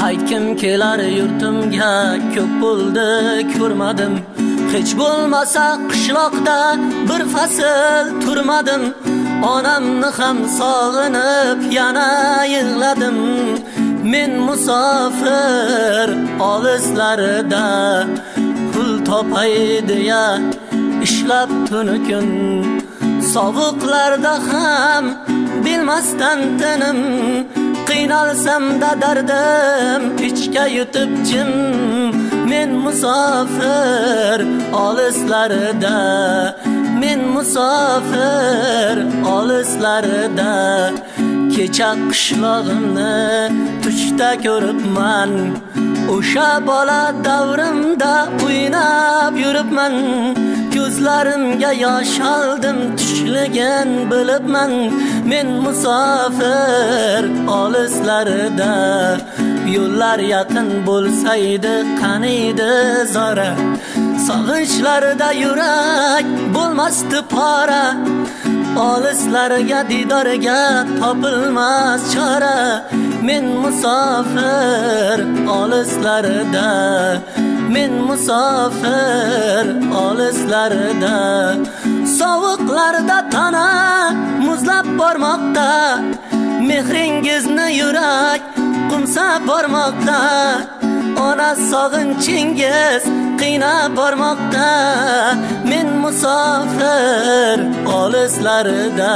Qaytkim kelar yurtimga, ko'p bo'ldi ko'rmadim. Hech bo'lmasa qishloqda bir fasl turmadim. Onamni ham sog'inib yana yig'ladim. Men musofir olislarida, pul topay deya ishlab tuni kun. Sovuqlarda ham bilmasdan tinim, qiynalsam-da dardim ichga yutib jim. Men musofir olislarida, men musofir olislarida. Kecha qishlog'imni tushda ko'ribman, o'sha bola davrimda o'ynab yuribman. Ko'zlarimga yosh oldim, tushligin bilibman. Men musofir olislarida, yo'llar yaqin bo'lsaydi qaniydi zora. Sog'inchlarida yurak bo'lmasdi pora. Olislarga didorga topilmas chora. Men musofir olislarida, men musofir olislarida. Sovuqlarda tana muzlab bormoqda, mehringizni yurak qumsa bormoqda. Ona sog'inchingiz qiynab bormoqda. Men musofir olislarida.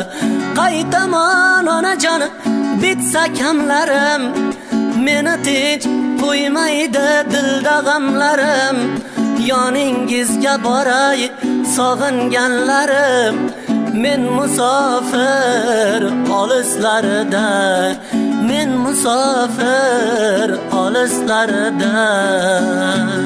Qaytaman onajon bitsa kamlarim, meni tinch qo'ymaydi dilda g'amlarim. Yoningizga boray sog'inganlarim. Men musofir olislarida, men musofir olislarida.